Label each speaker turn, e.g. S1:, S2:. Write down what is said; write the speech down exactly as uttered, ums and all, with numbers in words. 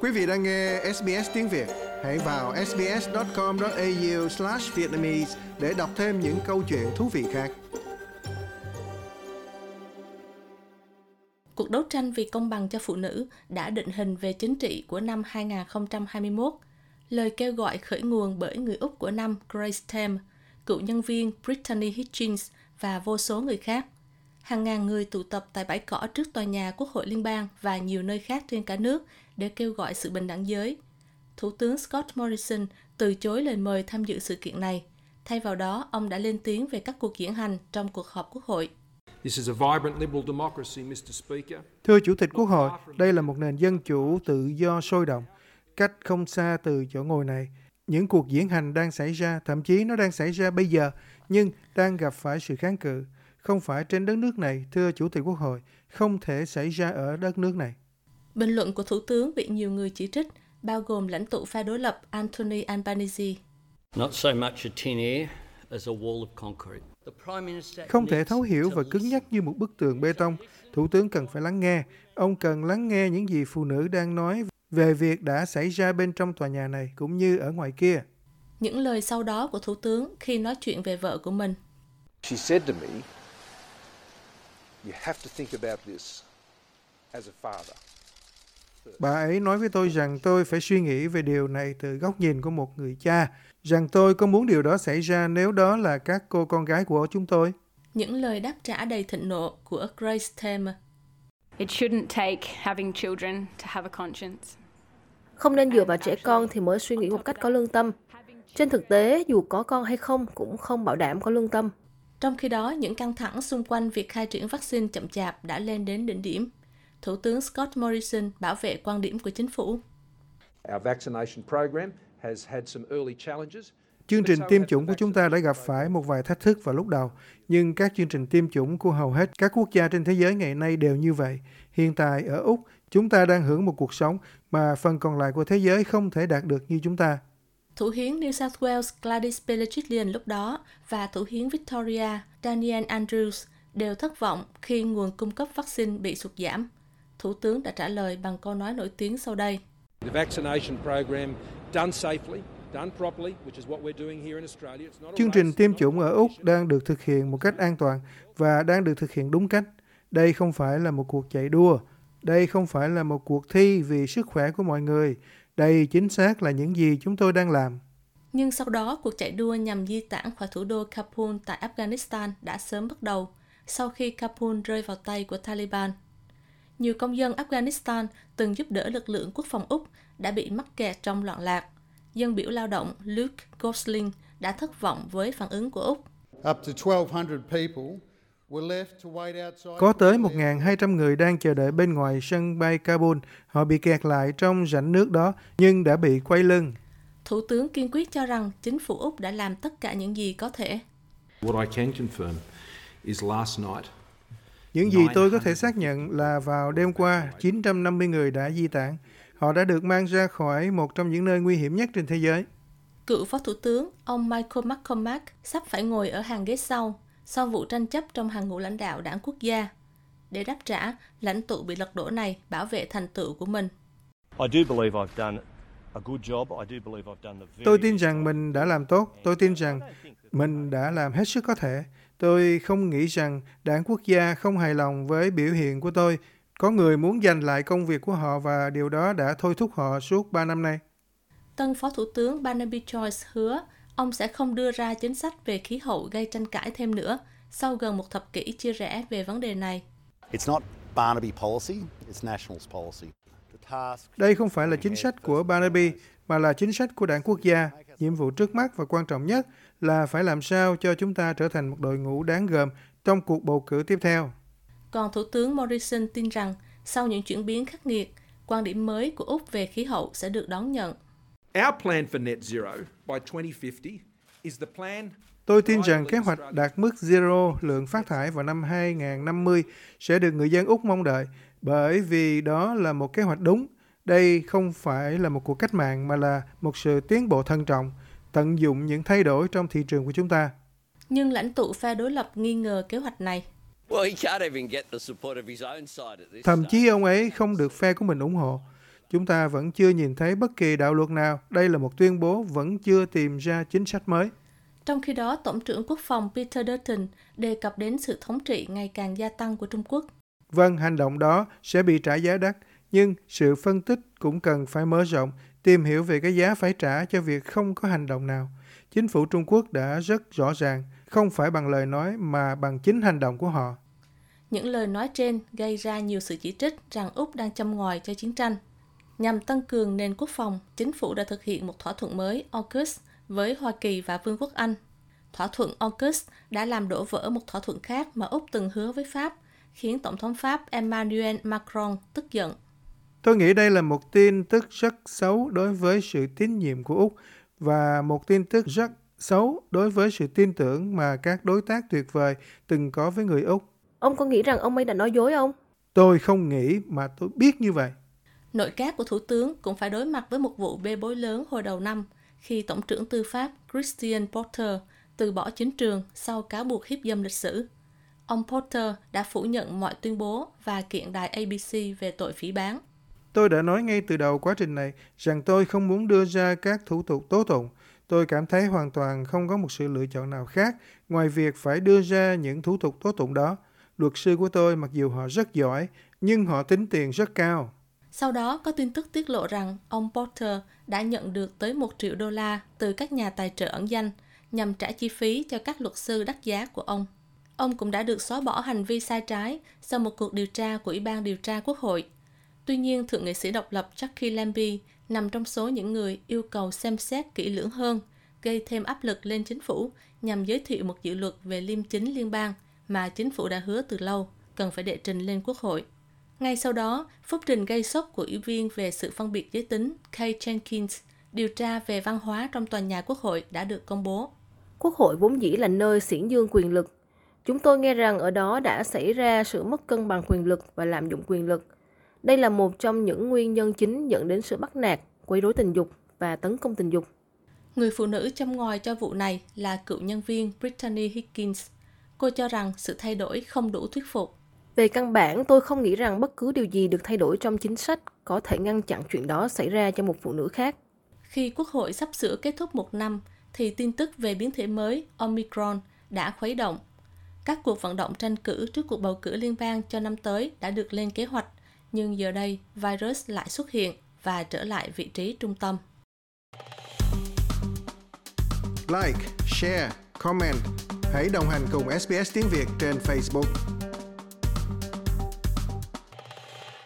S1: Quý vị đang nghe ét bê ét tiếng Việt. Hãy vào sbs chấm com chấm a u slash vietnamese để đọc thêm những câu chuyện thú vị khác.
S2: Cuộc đấu tranh vì công bằng cho phụ nữ đã định hình về chính trị của năm hai không hai mốt. Lời kêu gọi khởi nguồn bởi người Úc của năm Grace Tame, cựu nhân viên Brittany Hitchens và vô số người khác. Hàng ngàn người tụ tập tại bãi cỏ trước tòa nhà Quốc hội Liên bang và nhiều nơi khác trên cả nước để kêu gọi sự bình đẳng giới. Thủ tướng Scott Morrison từ chối lời mời tham dự sự kiện này. Thay vào đó, ông đã lên tiếng về các cuộc diễn hành trong cuộc họp Quốc hội.
S3: Thưa Chủ tịch Quốc hội, đây là một nền dân chủ tự do sôi động. Cách không xa từ chỗ ngồi này, những cuộc diễn hành đang xảy ra, thậm chí nó đang xảy ra bây giờ, nhưng đang gặp phải sự kháng cự. Không phải trên đất nước này, thưa Chủ tịch Quốc hội, không thể xảy ra ở đất nước này.
S2: Bình luận của Thủ tướng bị nhiều người chỉ trích, bao gồm lãnh tụ phe đối lập Anthony Albanese.
S3: Không thể thấu hiểu và cứng nhắc như một bức tường bê tông. Thủ tướng cần phải lắng nghe. Ông cần lắng nghe những gì phụ nữ đang nói về việc đã xảy ra bên trong tòa nhà này, cũng như ở ngoài kia.
S2: Những lời sau đó của Thủ tướng khi nói chuyện về vợ của mình.
S4: She said to me, "You have to think about this as a father."
S3: Bà ấy nói với tôi rằng tôi phải suy nghĩ về điều này từ góc nhìn của một người cha, rằng tôi có muốn điều đó xảy ra nếu đó là các cô con gái của chúng tôi.
S2: Những lời đáp trả đầy thịnh nộ của Grace Tame.
S5: It shouldn't take having children to have a conscience.
S6: Không nên dựa vào trẻ con thì mới suy nghĩ một cách có lương tâm. Trên thực tế, dù có con hay không cũng không bảo đảm có lương tâm.
S2: Trong khi đó, những căng thẳng xung quanh việc khai triển vaccine chậm chạp đã lên đến đỉnh điểm. Thủ tướng Scott Morrison bảo vệ quan điểm của chính phủ.
S3: Chương trình tiêm chủng của chúng ta đã gặp phải một vài thách thức vào lúc đầu, nhưng các chương trình tiêm chủng của hầu hết các quốc gia trên thế giới ngày nay đều như vậy. Hiện tại ở Úc, chúng ta đang hưởng một cuộc sống mà phần còn lại của thế giới không thể đạt được như chúng ta.
S2: Thủ hiến New South Wales Gladys Berejiklian lúc đó và Thủ hiến Victoria Daniel Andrews đều thất vọng khi nguồn cung cấp vaccine bị sụt giảm. Thủ tướng đã trả lời bằng câu nói nổi tiếng sau đây.
S3: Chương trình tiêm chủng ở Úc đang được thực hiện một cách an toàn và đang được thực hiện đúng cách. Đây không phải là một cuộc chạy đua. Đây không phải là một cuộc thi vì sức khỏe của mọi người. Đây chính xác là những gì chúng tôi đang làm.
S2: Nhưng sau đó, cuộc chạy đua nhằm di tản khỏi thủ đô Kabul tại Afghanistan đã sớm bắt đầu, sau khi Kabul rơi vào tay của Taliban. Nhiều công dân Afghanistan từng giúp đỡ lực lượng quốc phòng Úc đã bị mắc kẹt trong loạn lạc. Dân biểu lao động Luke Gosling đã thất vọng với phản ứng của Úc.
S3: Có tới một nghìn hai trăm người đang chờ đợi bên ngoài sân bay Kabul. Họ bị kẹt lại trong rãnh nước đó, nhưng đã bị quay lưng.
S2: Thủ tướng kiên quyết cho rằng chính phủ Úc đã làm tất cả những gì có thể.
S3: Những gì tôi có thể xác nhận là vào đêm qua, chín trăm năm mươi người đã di tản. Họ đã được mang ra khỏi một trong những nơi nguy hiểm nhất trên thế giới.
S2: Cựu Phó Thủ tướng, ông Michael McCormack sắp phải ngồi ở hàng ghế sau, sau vụ tranh chấp trong hàng ngũ lãnh đạo đảng quốc gia. Để đáp trả, lãnh tụ bị lật đổ này bảo vệ thành tựu của mình.
S3: Tôi tin rằng mình đã làm tốt. Tôi tin rằng mình đã làm hết sức có thể. Tôi không nghĩ rằng đảng quốc gia không hài lòng với biểu hiện của tôi. Có người muốn giành lại công việc của họ và điều đó đã thôi thúc họ suốt ba năm nay.
S2: Tân Phó Thủ tướng Barnaby Joyce hứa ông sẽ không đưa ra chính sách về khí hậu gây tranh cãi thêm nữa sau gần một thập kỷ chia rẽ về vấn đề này.
S3: Đây không phải là chính sách của Barnaby, mà là chính sách của đảng quốc gia. Nhiệm vụ trước mắt và quan trọng nhất là phải làm sao cho chúng ta trở thành một đội ngũ đáng gờm trong cuộc bầu cử tiếp theo.
S2: Còn Thủ tướng Morrison tin rằng sau những chuyển biến khắc nghiệt, quan điểm mới của Úc về khí hậu sẽ được đón nhận.
S3: Tôi tin rằng kế hoạch đạt mức zero lượng phát thải vào năm hai nghìn năm mươi sẽ được người dân Úc mong đợi, bởi vì đó là một kế hoạch đúng. Đây không phải là một cuộc cách mạng mà là một sự tiến bộ thận trọng, tận dụng những thay đổi trong thị trường của chúng ta.
S2: Nhưng lãnh tụ phe đối lập nghi ngờ kế hoạch này.
S3: Thậm chí ông ấy không được phe của mình ủng hộ. Chúng ta vẫn chưa nhìn thấy bất kỳ đạo luật nào. Đây là một tuyên bố vẫn chưa tìm ra chính sách mới.
S2: Trong khi đó, Tổng trưởng Quốc phòng Peter Dutton đề cập đến sự thống trị ngày càng gia tăng của Trung Quốc.
S3: Vâng, hành động đó sẽ bị trả giá đắt, nhưng sự phân tích cũng cần phải mở rộng, tìm hiểu về cái giá phải trả cho việc không có hành động nào. Chính phủ Trung Quốc đã rất rõ ràng, không phải bằng lời nói mà bằng chính hành động của họ.
S2: Những lời nói trên gây ra nhiều sự chỉ trích rằng Úc đang châm ngòi cho chiến tranh. Nhằm tăng cường nền quốc phòng, chính phủ đã thực hiện một thỏa thuận mới AUKUS với Hoa Kỳ và Vương quốc Anh. Thỏa thuận AUKUS đã làm đổ vỡ một thỏa thuận khác mà Úc từng hứa với Pháp, khiến Tổng thống Pháp Emmanuel Macron tức giận.
S3: Tôi nghĩ đây là một tin tức rất xấu đối với sự tín nhiệm của Úc và một tin tức rất xấu đối với sự tin tưởng mà các đối tác tuyệt vời từng có với người Úc.
S6: Ông có nghĩ rằng ông ấy đã nói dối không?
S3: Tôi không nghĩ mà tôi biết như vậy.
S2: Nội các của Thủ tướng cũng phải đối mặt với một vụ bê bối lớn hồi đầu năm khi Tổng trưởng Tư pháp Christian Porter từ bỏ chính trường sau cáo buộc hiếp dâm lịch sử. Ông Porter đã phủ nhận mọi tuyên bố và kiện đài A B C về tội phỉ báng.
S3: Tôi đã nói ngay từ đầu quá trình này rằng tôi không muốn đưa ra các thủ tục tố tụng. Tôi cảm thấy hoàn toàn không có một sự lựa chọn nào khác ngoài việc phải đưa ra những thủ tục tố tụng đó. Luật sư của tôi, mặc dù họ rất giỏi, nhưng họ tính tiền rất cao.
S2: Sau đó có tin tức tiết lộ rằng ông Porter đã nhận được tới một triệu đô la từ các nhà tài trợ ẩn danh nhằm trả chi phí cho các luật sư đắt giá của ông. Ông cũng đã được xóa bỏ hành vi sai trái sau một cuộc điều tra của Ủy ban điều tra Quốc hội. Tuy nhiên, thượng nghị sĩ độc lập Jackie Lambie nằm trong số những người yêu cầu xem xét kỹ lưỡng hơn, gây thêm áp lực lên chính phủ nhằm giới thiệu một dự luật về liêm chính liên bang mà chính phủ đã hứa từ lâu cần phải đệ trình lên Quốc hội. Ngay sau đó, phúc trình gây sốc của Ủy viên về sự phân biệt giới tính Kay Jenkins điều tra về văn hóa trong tòa nhà Quốc hội đã được công bố.
S6: Quốc hội vốn dĩ là nơi xiển dương quyền lực. Chúng tôi nghe rằng ở đó đã xảy ra sự mất cân bằng quyền lực và lạm dụng quyền lực. Đây là một trong những nguyên nhân chính dẫn đến sự bắt nạt, quấy rối tình dục và tấn công tình dục.
S2: Người phụ nữ châm ngòi cho vụ này là cựu nhân viên Brittany Higgins. Cô cho rằng sự thay đổi không đủ thuyết phục.
S6: Về căn bản, tôi không nghĩ rằng bất cứ điều gì được thay đổi trong chính sách có thể ngăn chặn chuyện đó xảy ra cho một phụ nữ khác.
S2: Khi Quốc hội sắp sửa kết thúc một năm, thì tin tức về biến thể mới Omicron đã khuấy động. Các cuộc vận động tranh cử trước cuộc bầu cử liên bang cho năm tới đã được lên kế hoạch, nhưng giờ đây virus lại xuất hiện và trở lại vị trí trung tâm.
S1: Like, share, comment. Hãy đồng hành cùng ét bê ét Tiếng Việt trên Facebook.